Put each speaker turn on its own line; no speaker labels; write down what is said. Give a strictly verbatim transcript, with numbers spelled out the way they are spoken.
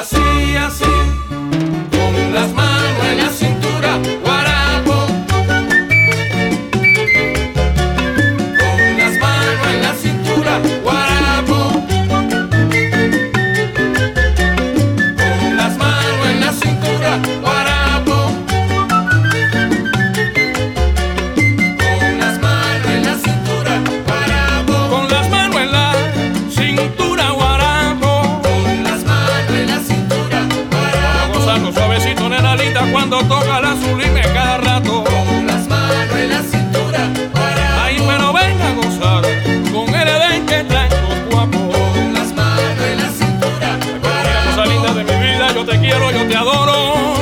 así, así, con las manos en la cintura, guarapo. Con las manos en la cintura, guarapo. Con las manos en la cintura, guarapo. Con las manos en la cintura, guarapo.
Con las manos en la cintura, guarapo.
Con las manos en la cintura, guarapo.
Gozando suavecito, nena linda, cuando toca la sublime cada rato.
Con las manos en la cintura, guarapo.
Ay, pero venga a gozar con el edén que traen los guapos.
Con las manos en la cintura,
Cosa linda de mi vida, yo te quiero, yo te adoro.